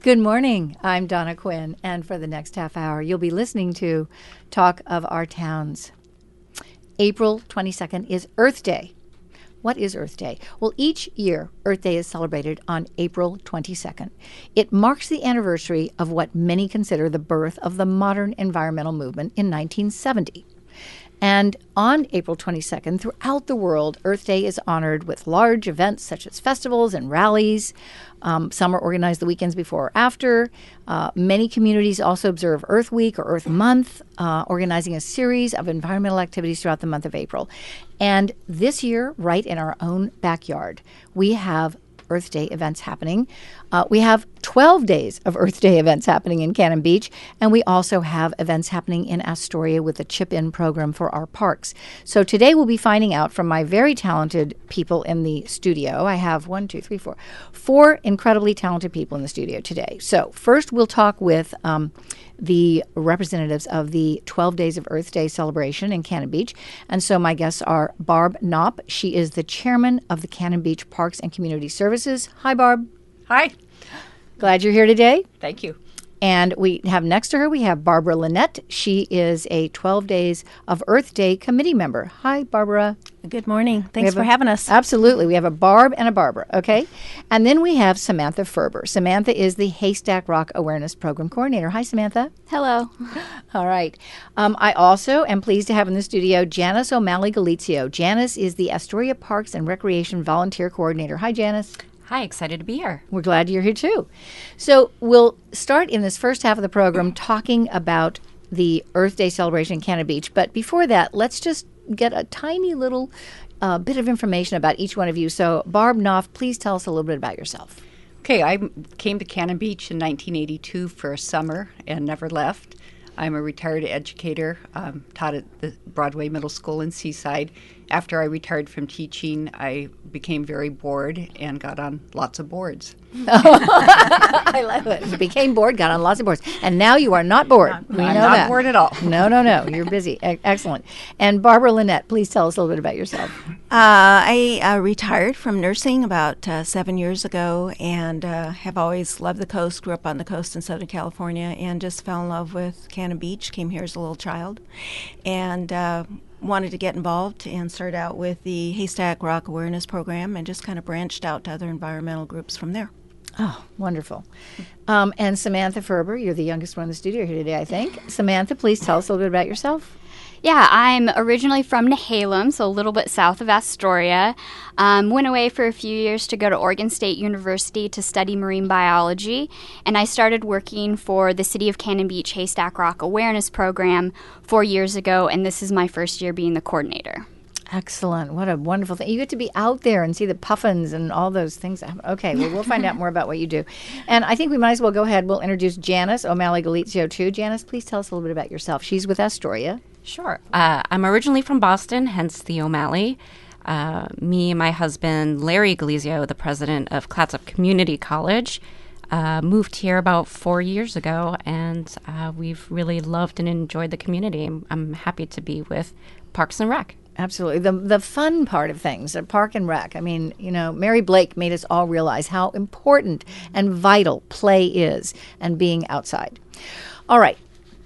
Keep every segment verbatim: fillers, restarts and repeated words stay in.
Good morning. I'm Donna Quinn, and for the next half hour, you'll be listening to Talk of Our Towns. April twenty-second is Earth Day. What is Earth Day? Well, each year, Earth Day is celebrated on April twenty-second. It marks the anniversary of what many consider the birth of the modern environmental movement in nineteen seventy. And on April twenty-second, throughout the world, Earth Day is honored with large events such as festivals and rallies. Um, some are organized the weekends before or after. Uh, many communities also observe Earth Week or Earth Month, uh, organizing a series of environmental activities throughout the month of April. And this year, right in our own backyard, we have Earth Day events happening. Uh, we have twelve days of Earth Day events happening in Cannon Beach, and we also have events happening in Astoria with the Chip-In program for our parks. So today we'll be finding out from my very talented people in the studio. I have one, two, three, four, four incredibly talented people in the studio today. So first we'll talk with um, the representatives of the twelve Days of Earth Day celebration in Cannon Beach. And so my guests are Barb Knopp. She is the chairman of the Cannon Beach Parks and Community Services. Hi, Barb. Hi. Glad you're here today. Thank you. And we have next to her, we have Barbara Lynette. She is a twelve Days of Earth Day committee member. Hi, Barbara. Good morning. Thanks for a, having us. Absolutely. We have a Barb and a Barbara, okay? And then we have Samantha Ferber. Samantha is the Haystack Rock Awareness Program Coordinator. Hi, Samantha. Hello. All right. Um, I also am pleased to have in the studio Janice O'Malley Galizio. Janice is the Astoria Parks and Recreation Volunteer Coordinator. Hi, Janice. Hi, excited to be here. We're glad you're here, too. So we'll start in this first half of the program talking about the Earth Day celebration in Cannon Beach. But before that, let's just get a tiny little uh, bit of information about each one of you. So, Barb Knopp, please tell us a little bit about yourself. Okay, I came to Cannon Beach in nineteen eighty-two for a summer and never left. I'm a retired educator, um, taught at the Broadway Middle School in Seaside. After I retired from teaching, I became very bored and got on lots of boards. I love it. You became bored, got on lots of boards, and now you are not bored. Not, we I'm know not that. bored at all. No, no, no. You're busy. E- excellent. And Barbara Lynette, please tell us a little bit about yourself. Uh, I uh, retired from nursing about uh, seven years ago and uh, have always loved the coast, grew up on the coast in Southern California, and just fell in love with Cannon Beach, came here as a little child, and uh, wanted to get involved and started out with the Haystack Rock Awareness Program and just kind of branched out to other environmental groups from there. Oh, wonderful. Um, and Samantha Ferber, you're the youngest one in the studio here today, I think. Samantha, please tell us a little bit about yourself. Yeah, I'm originally from Nehalem, so a little bit south of Astoria. Um, went away for a few years to go to Oregon State University to study marine biology, and I started working for the City of Cannon Beach Haystack Rock Awareness Program four years ago, and this is my first year being the coordinator. Excellent. What a wonderful thing. You get to be out there and see the puffins and all those things. Okay, well, we'll find out more about what you do. And I think we might as well go ahead. We'll introduce Janice O'Malley Galizio, too. Janice, please tell us a little bit about yourself. She's with Astoria. Sure. Uh, I'm originally from Boston, hence the O'Malley. Uh, me and my husband, Larry Galizio, the president of Clatsop Community College, uh, moved here about four years ago, and uh, we've really loved and enjoyed the community. I'm, I'm happy to be with Parks and Rec. Absolutely. The the fun part of things, the Park and Rec. I mean, you know, Mary Blake made us all realize how important and vital play is and being outside. All right.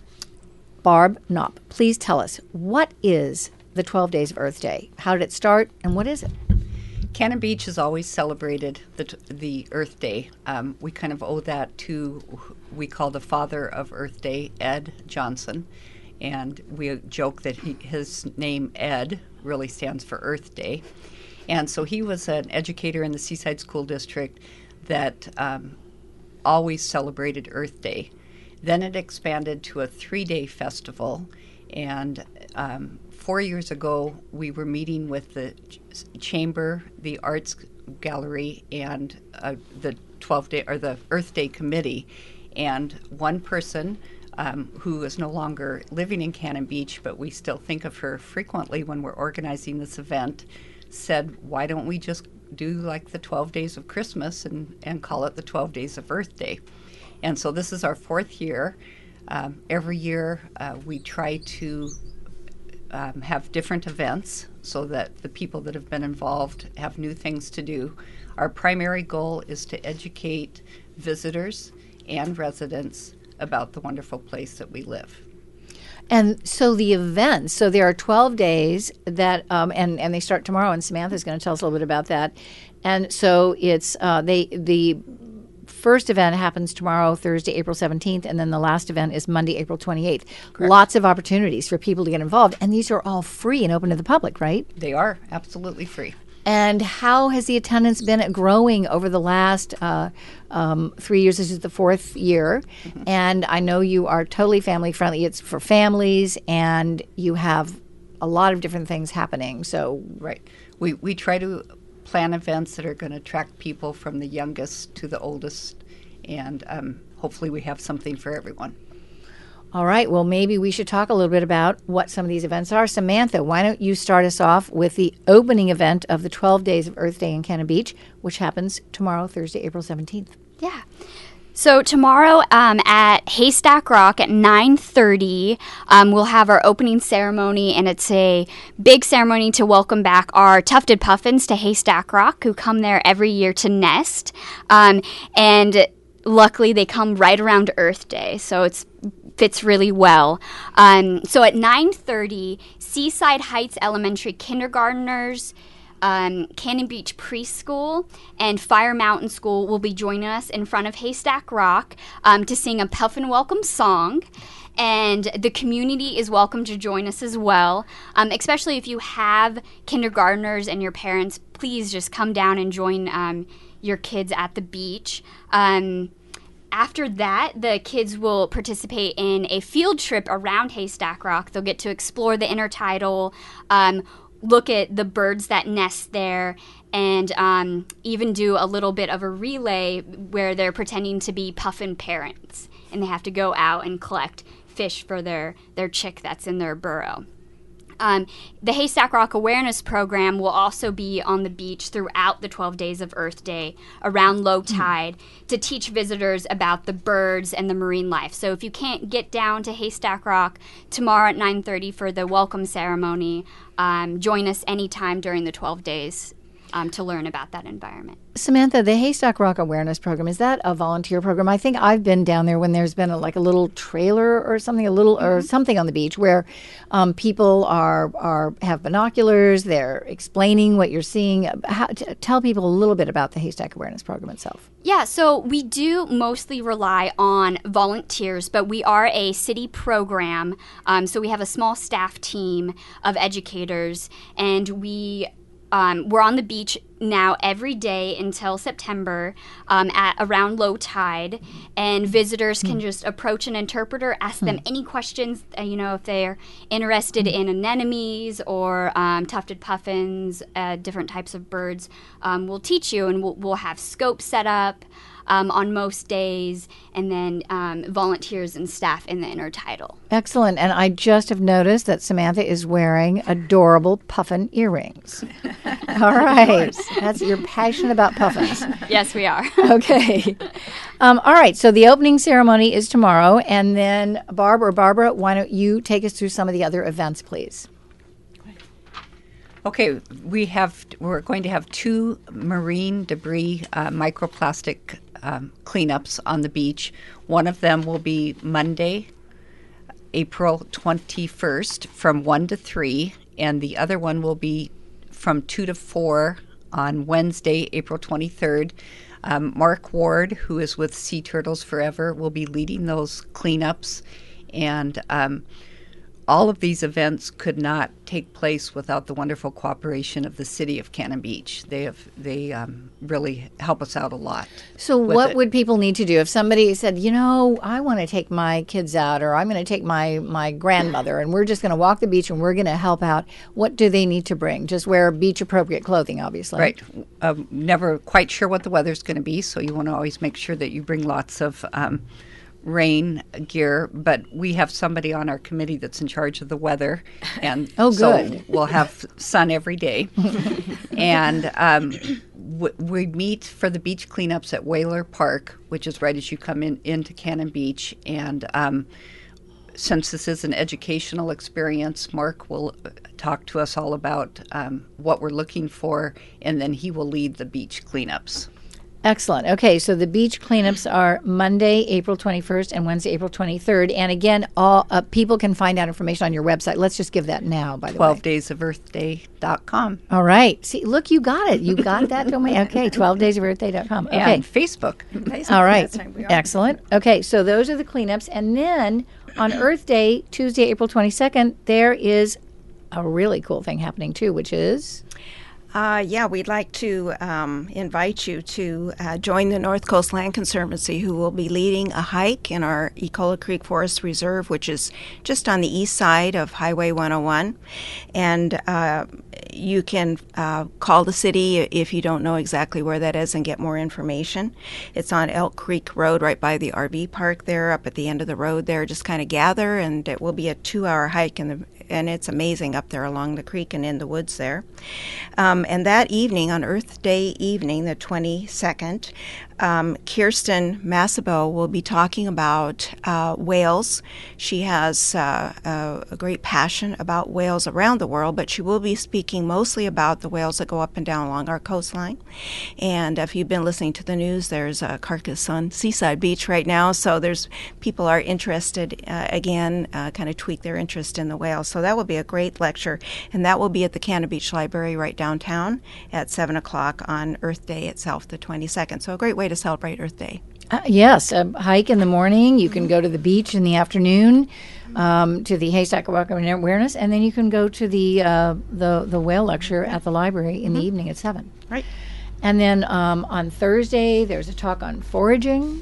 Barb Knopp, please tell us, what is the twelve Days of Earth Day? How did it start, and what is it? Cannon Beach has always celebrated the, t- the Earth Day. Um, we kind of owe that to, we call the father of Earth Day, Ed Johnson. And we joke that he, his name, Ed, really stands for Earth Day. And so he was an educator in the Seaside School District that um, always celebrated Earth Day. Then it expanded to a three-day festival. And um, four years ago, we were meeting with the ch- Chamber, the Arts Gallery, and uh, the twelve day or the Earth Day Committee. And one person Um, who is no longer living in Cannon Beach, but we still think of her frequently when we're organizing this event, said, why don't we just do like the twelve Days of Christmas and, and call it the twelve Days of Earth Day? And so this is our fourth year. Um, every year uh, we try to um, have different events so that the people that have been involved have new things to do. Our primary goal is to educate visitors and residents about the wonderful place that we live. And so the events, so there are twelve days that, um, and, and they start tomorrow, and Samantha's going to tell us a little bit about that. And so it's, uh, they, the first event happens tomorrow, Thursday, April seventeenth, and then the last event is Monday, April twenty-eighth. Correct. Lots of opportunities for people to get involved, and these are all free and open to the public, right? They are absolutely free. And how has the attendance been growing over the last uh, um, three years? This is the fourth year. Mm-hmm. And I know you are totally family friendly. It's for families, and you have a lot of different things happening. So, right. We, we try to plan events that are going to attract people from the youngest to the oldest. And um, hopefully we have something for everyone. All right. Well, maybe we should talk a little bit about what some of these events are. Samantha, why don't you start us off with the opening event of the twelve Days of Earth Day in Cannon Beach, which happens tomorrow, Thursday, April seventeenth. Yeah. So tomorrow um, at Haystack Rock at nine thirty, um, we'll have our opening ceremony, and it's a big ceremony to welcome back our tufted puffins to Haystack Rock, who come there every year to nest. Um, and luckily, they come right around Earth Day, so it's fits really well. Um, so at nine thirty, Seaside Heights Elementary kindergartners, um, Cannon Beach Preschool, and Fire Mountain School will be joining us in front of Haystack Rock um, to sing a Puffin Welcome song. And the community is welcome to join us as well, um, especially if you have kindergartners and your parents. Please just come down and join um, your kids at the beach. Um, After that, the kids will participate in a field trip around Haystack Rock. They'll get to explore the intertidal, um, look at the birds that nest there, and um, even do a little bit of a relay where they're pretending to be puffin parents, and they have to go out and collect fish for their, their chick that's in their burrow. Um, the Haystack Rock Awareness Program will also be on the beach throughout the twelve Days of Earth Day around low tide mm. to teach visitors about the birds and the marine life. So if you can't get down to Haystack Rock tomorrow at nine thirty for the welcome ceremony, um, join us anytime during the twelve days um, to learn about that environment. Samantha, the Haystack Rock Awareness Program, is that a volunteer program? I think I've been down there when there's been a, like a little trailer or something, a little mm-hmm. or something on the beach where um, people are are have binoculars. They're explaining what you're seeing. How, t- tell people a little bit about the Haystack Awareness Program itself. Yeah, so we do mostly rely on volunteers, but we are a city program. Um, so we have a small staff team of educators, and we Um, we're on the beach now every day until September um, at around low tide, and visitors can just approach an interpreter, ask them any questions, uh, you know, if they're interested in anemones or um, tufted puffins, uh, different types of birds. Um, we'll teach you, and we'll, we'll have scopes set up um, on most days, and then um, volunteers and staff in the intertidal. Excellent. And I just have noticed that Samantha is wearing adorable puffin earrings. All right. That's, you're passionate about puffins. Yes, we are. Okay. Um, all right. So the opening ceremony is tomorrow. And then, Barb or Barbara, why don't you take us through some of the other events, please? Okay, we have we're going to have two marine debris uh, microplastic um, cleanups on the beach. One of them will be Monday, April twenty-first, from one to three, and the other one will be from two to four on Wednesday, April twenty-third. Um, Mark Ward, who is with Sea Turtles Forever, will be leading those cleanups, and um, all of these events could not take place without the wonderful cooperation of the city of Cannon Beach. They have they um, really help us out a lot. So what it. would people need to do if somebody said, you know, I want to take my kids out, or I'm going to take my, my grandmother, and we're just going to walk the beach and we're going to help out? What do they need to bring? Just wear beach-appropriate clothing, obviously. Right. Um, never quite sure what the weather's going to be, so you want to always make sure that you bring lots of um, rain gear, but we have somebody on our committee that's in charge of the weather, and oh, so good. We'll have sun every day. And um, w- we meet for the beach cleanups at Whaler Park, which is right as you come in into Cannon Beach. And um, since this is an educational experience, Mark will talk to us all about um, what we're looking for, and then he will lead the beach cleanups. Excellent. Okay, so the beach cleanups are Monday, April twenty-first, and Wednesday, April twenty-third. And again, all uh, people can find out information on your website. Let's just give that now, by the way. twelve days of earth day dot com. All right. See, look, you got it. You got that domain. Okay, twelve days of earth day dot com. Okay. And Facebook. All right. That's right, we are. Excellent. Okay, so those are the cleanups. And then on Earth Day, Tuesday, April twenty-second, there is a really cool thing happening too, which is... Uh, yeah, we'd like to um, invite you to uh, join the North Coast Land Conservancy, who will be leading a hike in our Ecola Creek Forest Reserve, which is just on the east side of Highway one oh one. And uh, you can uh, call the city if you don't know exactly where that is and get more information. It's on Elk Creek Road, right by the R V park there, up at the end of the road there. Just kind of gather, and it will be a two-hour hike in the and it's amazing up there along the creek and in the woods there. Um, and that evening, on Earth Day evening, the twenty-second, um, Kirsten Massabo will be talking about uh, whales. She has uh, a, a great passion about whales around the world, but she will be speaking mostly about the whales that go up and down along our coastline. And if you've been listening to the news, there's a carcass on Seaside Beach right now, so there's people are interested, uh, again, uh, kind of tweak their interest in the whales. So that will be a great lecture, and that will be at the Cannon Beach Library right downtown at seven o'clock on Earth Day itself, the twenty-second. So a great way to celebrate Earth Day. Uh, yes, a hike in the morning. You can go to the beach in the afternoon, um, to the Haystack Rock Awareness, and then you can go to the uh, the the whale lecture at the library in mm-hmm. the evening at seven. Right. And then um, on Thursday, there's a talk on foraging.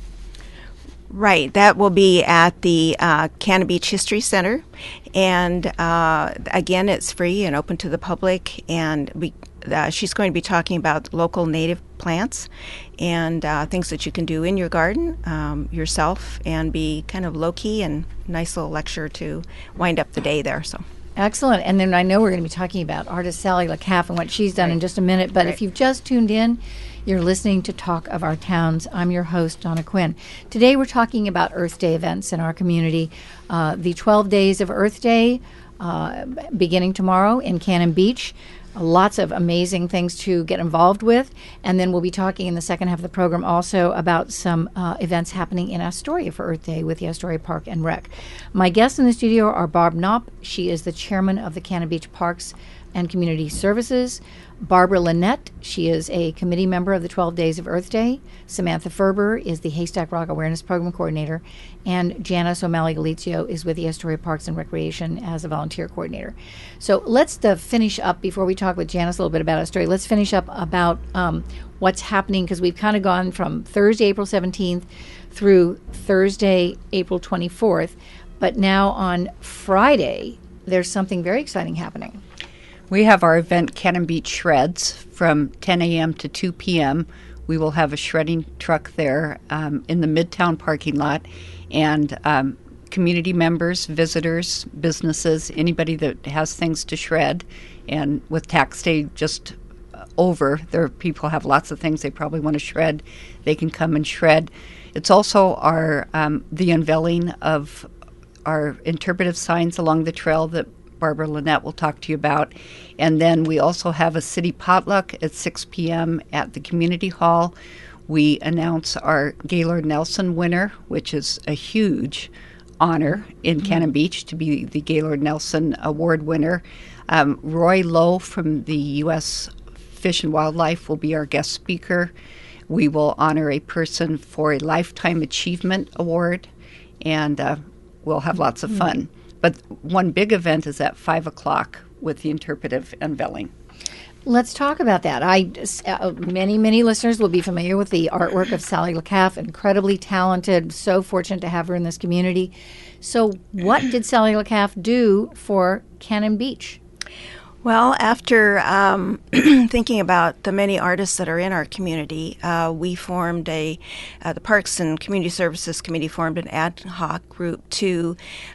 Right. That will be at the uh, Cannon Beach History Center. And uh, again, it's free and open to the public. And we, uh, she's going to be talking about local native plants and uh, things that you can do in your garden um, yourself, and be kind of low-key and nice little lecture to wind up the day there. So. Excellent. And then I know we're going to be talking about artist Sally LeCaff and what she's done right. in just a minute. But right. if you've just tuned in, you're listening to Talk of Our Towns. I'm your host, Donna Quinn. Today we're talking about Earth Day events in our community. Uh, the twelve Days of Earth Day, uh, beginning tomorrow in Cannon Beach. Lots of amazing things to get involved with. And then we'll be talking in the second half of the program also about some uh, events happening in Astoria for Earth Day with the Astoria Park and Rec. My guests in the studio are Barb Knopp. She is the chairman of the Cannon Beach Parks and Community Services. Barbara Lynette, she is a committee member of the twelve Days of Earth Day. Samantha Ferber is the Haystack Rock Awareness Program Coordinator. And Janice O'Malley-Galizio is with the Astoria Parks and Recreation as a volunteer coordinator. So let's uh, finish up, before we talk with Janice a little bit about Astoria, let's finish up about um, what's happening, because we've kind of gone from Thursday, April seventeenth through Thursday, April twenty-fourth. But now on Friday, there's something very exciting happening. We have our event, Cannon Beach Shreds, from ten a.m. to two p.m. We will have a shredding truck there um, in the Midtown parking lot, and um, community members, visitors, businesses, anybody that has things to shred. And with tax day just over, there are people have lots of things they probably want to shred. They can come and shred. It's also our um, the unveiling of our interpretive signs along the trail that Barbara Lynette will talk to you about. And then we also have a city potluck at six p.m. at the community hall. We announce our Gaylord Nelson winner, which is a huge honor in mm-hmm. Cannon Beach to be the Gaylord Nelson Award winner. Um, Roy Lowe from the U S Fish and Wildlife will be our guest speaker. We will honor a person for a Lifetime Achievement Award, and uh, we'll have lots of fun. Mm-hmm. But one big event is at five o'clock with the interpretive unveiling. Let's talk about that. I, uh, many, many listeners will be familiar with the artwork of Sally LeCaff, incredibly talented, so fortunate to have her in this community. So what did Sally LeCaff do for Cannon Beach? Well, after um, thinking about the many artists that are in our community, uh, we formed a, uh, the Parks and Community Services Committee formed an ad hoc group to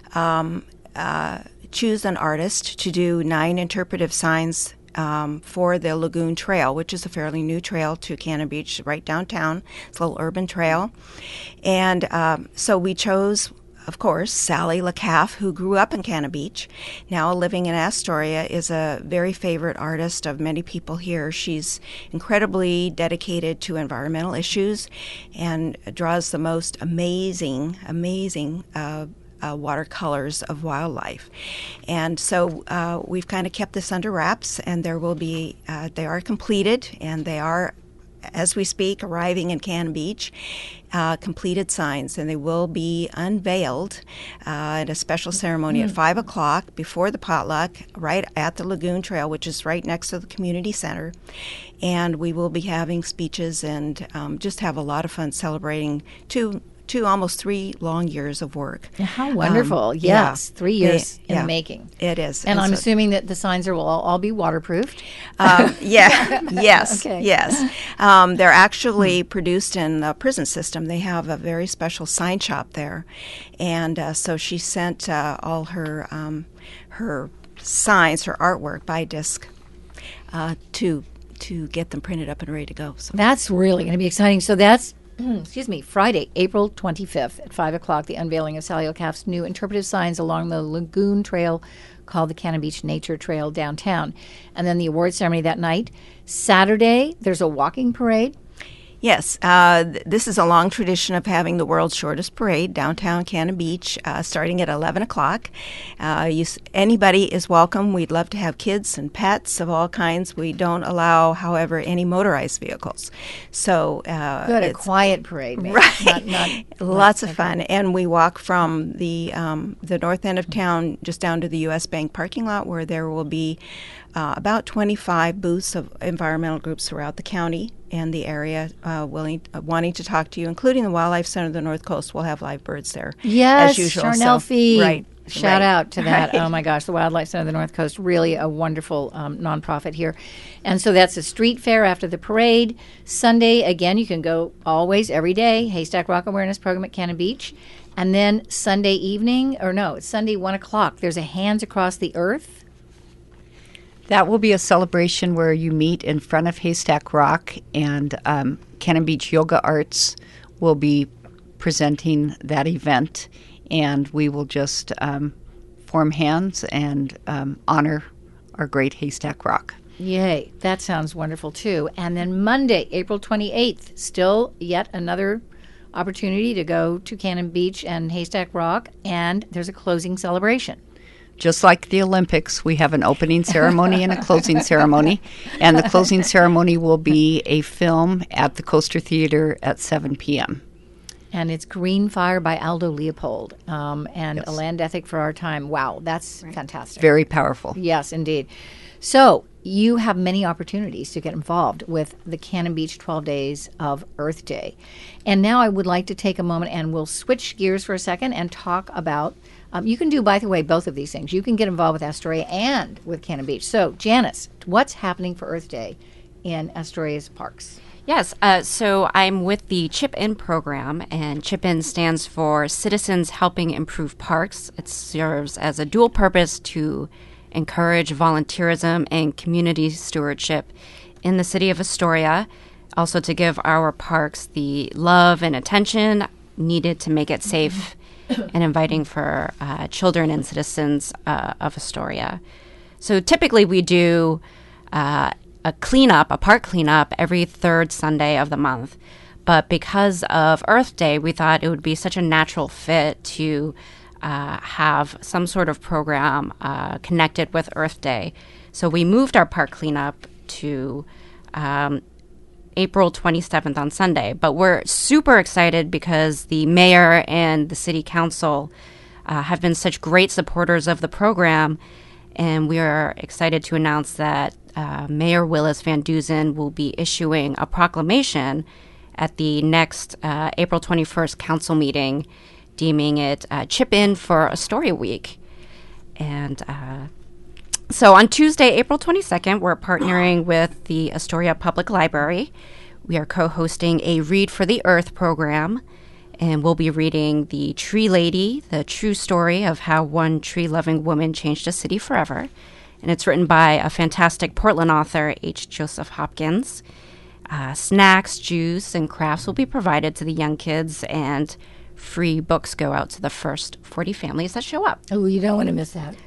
um, uh, choose an artist to do nine interpretive signs um, for the Lagoon Trail, which is a fairly new trail to Cannon Beach, right downtown. It's a little urban trail. And um, so we chose of course, Sally LaCaff, who grew up in Cannon Beach, now living in Astoria, is a very favorite artist of many people here. She's incredibly dedicated to environmental issues and draws the most amazing, amazing uh, uh, watercolors of wildlife. And so uh, we've kind of kept this under wraps, and there will be, uh, they are completed, and they are, as we speak, arriving in Cannon Beach, uh, completed signs, and they will be unveiled uh, at a special ceremony mm. at five o'clock before the potluck, right at the Lagoon Trail, which is right next to the community center. And we will be having speeches and um, just have a lot of fun celebrating two two almost three long years of work. How wonderful. Um, yes, yeah. three years they, in yeah, the making. It is. And, and I'm so, assuming that the signs are will all, all be waterproofed. Um, yeah, yes, okay. yes. Um, they're actually produced in the prison system. They have a very special sign shop there. And uh, so she sent uh, all her, um, her signs, her artwork by disc uh, to, to get them printed up and ready to go. So that's really going to be exciting. So that's excuse me, Friday, April twenty-fifth at five o'clock, the unveiling of Sally LaCaff's new interpretive signs along the Lagoon Trail called the Cannon Beach Nature Trail downtown. And then the award ceremony that night. Saturday, there's a walking parade. Yes, uh, th- this is a long tradition of having the world's shortest parade downtown Cannon Beach, uh, starting at eleven o'clock. Uh, you s- anybody is welcome. We'd love to have kids and pets of all kinds. We don't allow, however, any motorized vehicles. So uh, good, it's a quiet parade, maybe. Right, not, not, lots not of fun. And we walk from the um, the north end of town just down to the U S Bank parking lot, where there will be uh, about twenty-five booths of environmental groups throughout the county and the area uh, willing, uh, wanting to talk to you, including the Wildlife Center of the North Coast. We'll have live birds there, yes, as usual. Charnel so, Fee. Right. Shout right, out to that. Right. Oh, my gosh, the Wildlife Center of the North Coast, really a wonderful um, nonprofit here. And so that's a street fair after the parade. Sunday, again, you can go always, every day, Haystack Rock Awareness Program at Cannon Beach. And then Sunday evening, or no, it's Sunday, one o'clock, there's a Hands Across the Earth. That will be a celebration where you meet in front of Haystack Rock, and um, Cannon Beach Yoga Arts will be presenting that event, and we will just um, form hands and um, honor our great Haystack Rock. Yay, that sounds wonderful too. And then Monday, April twenty-eighth, still yet another opportunity to go to Cannon Beach and Haystack Rock, and there's a closing celebration. Just like the Olympics, we have an opening ceremony and a closing ceremony. And the closing ceremony will be a film at the Coaster Theater at seven p.m. And it's Green Fire by Aldo Leopold, um, and yes. A Land Ethic for Our Time. Wow, that's right. Fantastic. Very powerful. Yes, indeed. So you have many opportunities to get involved with the Cannon Beach twelve Days of Earth Day. And now I would like to take a moment, and we'll switch gears for a second and talk about Um, you can do, by the way, both of these things. You can get involved with Astoria and with Cannon Beach. So, Janice, what's happening for Earth Day in Astoria's parks? Yes, uh, so I'm with the Chip In program, and Chip In stands for Citizens Helping Improve Parks. It serves as a dual purpose to encourage volunteerism and community stewardship in the city of Astoria, also to give our parks the love and attention needed to make it safe and inviting for uh, children and citizens uh, of Astoria. So typically we do uh, a cleanup, a park cleanup, every third Sunday of the month. But because of Earth Day, we thought it would be such a natural fit to uh, have some sort of program uh, connected with Earth Day. So we moved our park cleanup to um, April twenty-seventh on Sunday. But we're super excited because the mayor and the city council uh, have been such great supporters of the program. And we are excited to announce that uh, Mayor Willis Van Dusen will be issuing a proclamation at the next uh, April twenty-first council meeting, deeming it uh, Chip In for Astoria Week. And uh, so on Tuesday, April twenty-second, we're partnering with the Astoria Public Library. We are co-hosting a Read for the Earth program, and we'll be reading The Tree Lady, the true story of how one tree-loving woman changed a city forever. And it's written by a fantastic Portland author, H. Joseph Hopkins. Uh, snacks, juice, and crafts will be provided to the young kids, and free books go out to the first forty families that show up. Oh, you don't want to miss that.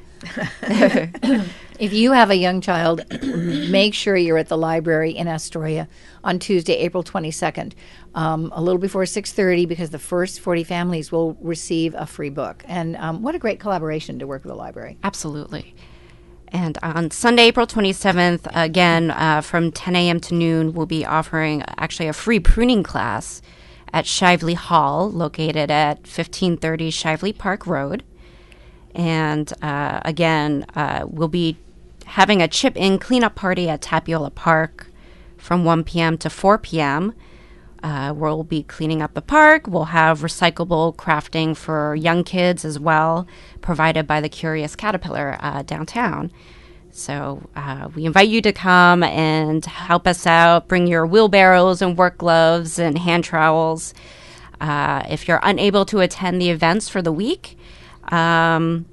If you have a young child, make sure you're at the library in Astoria on Tuesday, April twenty-second, um, a little before six thirty, because the first forty families will receive a free book. And um, what a great collaboration to work with the library. Absolutely. And on Sunday, April twenty-seventh, again, uh, from ten a.m. to noon, we'll be offering actually a free pruning class at Shively Hall, located at fifteen thirty Shively Park Road. And uh, again, uh, we'll be having a chip-in cleanup party at Tapiola Park from one p.m. to four p.m. Uh, we'll be cleaning up the park. We'll have recyclable crafting for young kids as well, provided by the Curious Caterpillar uh, downtown. So uh, we invite you to come and help us out. Bring your wheelbarrows and work gloves and hand trowels. Uh, if you're unable to attend the events for the week, um,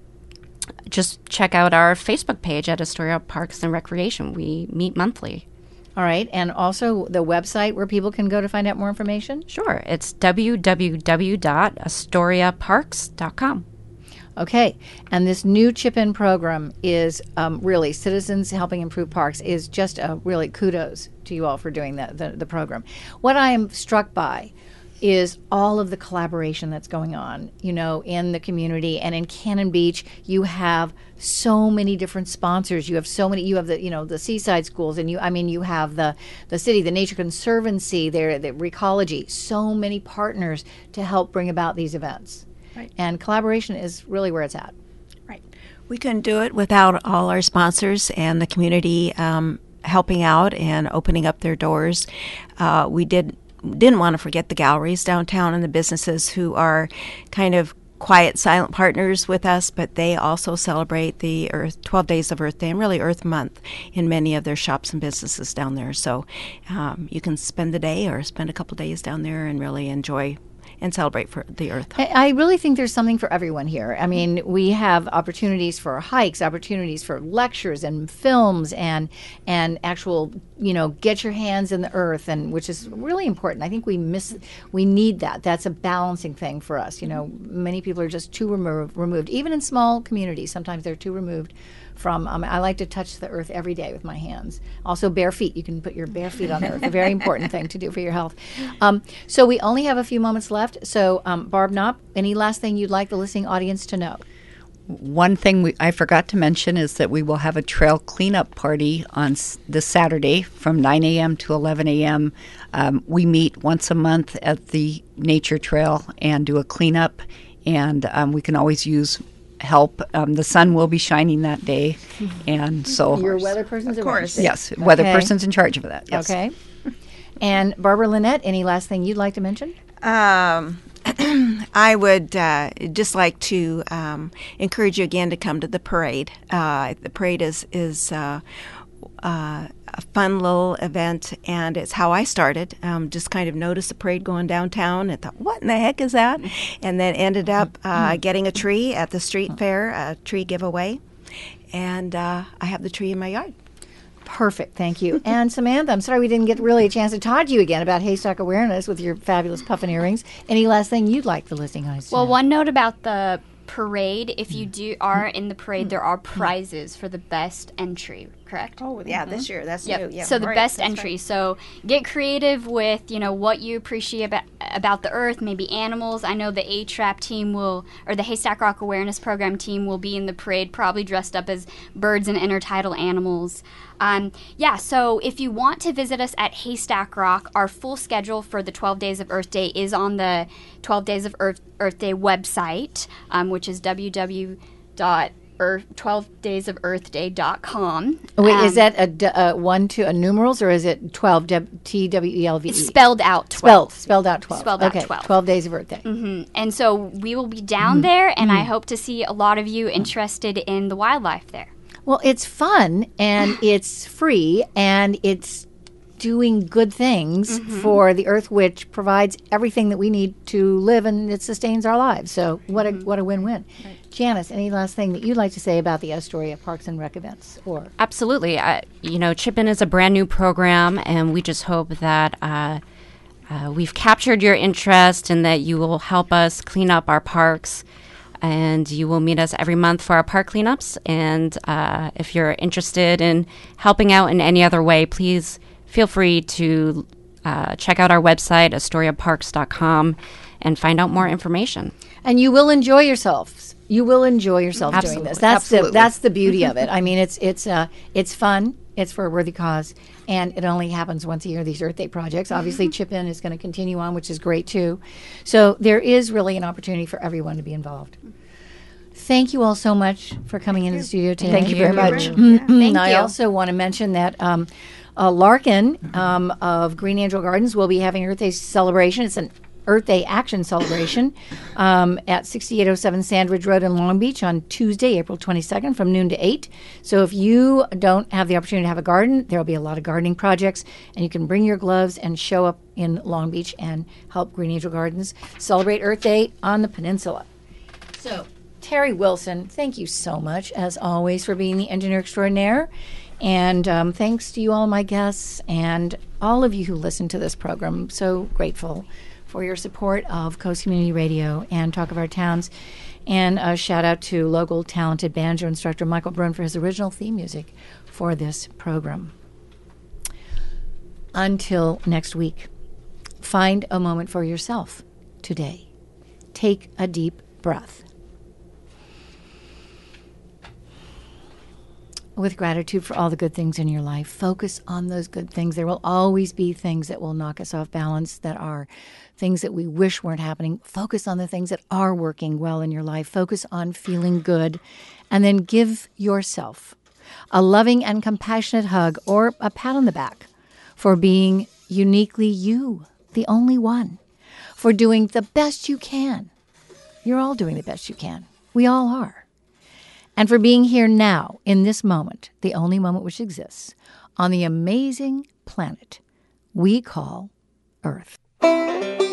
just check out our Facebook page at Astoria Parks and Recreation. We meet monthly. All right. And also the website where people can go to find out more information? Sure. It's w w w dot astoria parks dot com. Okay. And this new chip-in program is um, really, Citizens Helping Improve Parks is just a really kudos to you all for doing that, the, the program. What I am struck by is all of the collaboration that's going on, you know, in the community. And in Cannon Beach, you have so many different sponsors. You have so many, you have the, you know, the Seaside Schools, and you, I mean, you have the, the city, the Nature Conservancy, there, the Recology, so many partners to help bring about these events. Right. And collaboration is really where it's at. Right. We couldn't do it without all our sponsors and the community um, helping out and opening up their doors. Uh, we did didn't want to forget the galleries downtown and the businesses who are kind of quiet, silent partners with us, but they also celebrate the Earth twelve Days of Earth Day and really Earth Month in many of their shops and businesses down there. So um, you can spend the day or spend a couple days down there and really enjoy and celebrate for the Earth. I, I really think there's something for everyone here. I mean, we have opportunities for hikes, opportunities for lectures and films, and and actual, you know, get your hands in the earth, and which is really important. I think we miss, we need that. That's a balancing thing for us. You know, many people are just too removed. Removed, even in small communities. Sometimes they're too removed from. Um, I like to touch the earth every day with my hands. Also, bare feet. You can put your bare feet on the earth. A very important thing to do for your health. Um, so we only have a few moments left. So, um, Barb Knopp, any last thing you'd like the listening audience to know? One thing we, I forgot to mention is that we will have a trail cleanup party on s- this Saturday from nine a.m. to eleven a.m. Um, we meet once a month at the Nature Trail and do a cleanup, and um, we can always use help. Um, the sun will be shining that day, and so Your weather person's Of course. yes, weather Okay. person's in charge of that. Yes. Okay. And Barbara Lynette, any last thing you'd like to mention? Um, I would uh, just like to um, encourage you again to come to the parade. Uh, the parade is is uh, uh, a fun little event, and it's how I started. Um, just kind of noticed the parade going downtown and thought, what in the heck is that? And then ended up uh, getting a tree at the street fair, a tree giveaway, and uh, I have the tree in my yard. Perfect, thank you. And Samantha, I'm sorry we didn't get really a chance to talk to you again about haystack awareness with your fabulous puffin earrings. Any last thing you'd like the listening audience to Well, know? one note about the parade: if you do are in the parade, there are prizes for the best entry. Correct? Oh, yeah, this year. That's Yep. new. Yeah, so the right, best that's entry. right. So get creative with, you know, what you appreciate about, about the earth, maybe animals. I know the A TRAP team will, or the Haystack Rock Awareness Program team will be in the parade, probably dressed up as birds and intertidal animals. Um, yeah, so if you want to visit us at Haystack Rock, our full schedule for the twelve Days of Earth Day is on the twelve Days of Earth, Earth Day website, um, which is w w w dot twelve days of earth day dot com. Wait, Um, is that a, d- uh one, two, a numerals, or is it twelve, T W E L V E? It's spelled out Spelled, twelve. spelled out twelve. Spelled out okay, twelve. twelve Days of Earth Day. Mm-hmm. And so we will be down there, and I hope to see a lot of you interested in the wildlife there. Well, it's fun, and it's free, and it's doing good things for the earth, which provides everything that we need to live, and it sustains our lives. So what a what a win-win. Janice, any last thing that you'd like to say about the Astoria Parks and Rec events? Or Absolutely. I, you know, Chip In is a brand new program, and we just hope that uh, uh, we've captured your interest and that you will help us clean up our parks. And you will meet us every month for our park cleanups. And uh, if you're interested in helping out in any other way, please feel free to uh, check out our website, astoria parks dot com, and find out more information. And you will enjoy yourselves. You will enjoy yourself doing Absolutely. this. That's Absolutely. the that's the beauty of it. I mean, it's it's uh it's fun. It's for a worthy cause, and it only happens once a year. These Earth Day projects. Obviously, Chip In is going to continue on, which is great too. So there is really an opportunity for everyone to be involved. Thank you all so much for coming into the studio today. Thank you very much. Thank I you. also want to mention that um, uh, Larkin um, of Green Angel Gardens will be having Earth Day celebration. It's an Earth Day action celebration um, at sixty-eight oh seven Sandridge Road in Long Beach on Tuesday, April twenty-second from noon to eight. So if you don't have the opportunity to have a garden, there will be a lot of gardening projects, and you can bring your gloves and show up in Long Beach and help Green Angel Gardens celebrate Earth Day on the peninsula. So Terry Wilson, thank you so much, as always, for being the engineer extraordinaire. And um, thanks to you all, my guests, and all of you who listen to this program. I'm so grateful for your support of Coast Community Radio and Talk of Our Towns. And a shout out to local talented banjo instructor Michael Brun for his original theme music for this program. Until next week, find a moment for yourself today. Take a deep breath. With gratitude for all the good things in your life, focus on those good things. There will always be things that will knock us off balance, that are things that we wish weren't happening. Focus on the things that are working well in your life. Focus on feeling good. And then give yourself a loving and compassionate hug or a pat on the back for being uniquely you, the only one, for doing the best you can. You're all doing the best you can. We all are. And for being here now, in this moment, the only moment which exists, on the amazing planet we call Earth.